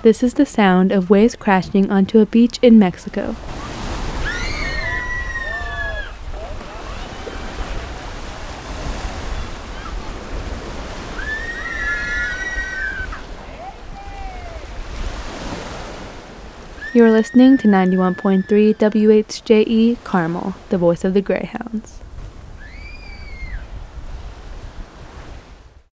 This is the sound of waves crashing onto a beach in Mexico. You are listening to 91.3 WHJE Carmel, the voice of the Greyhounds.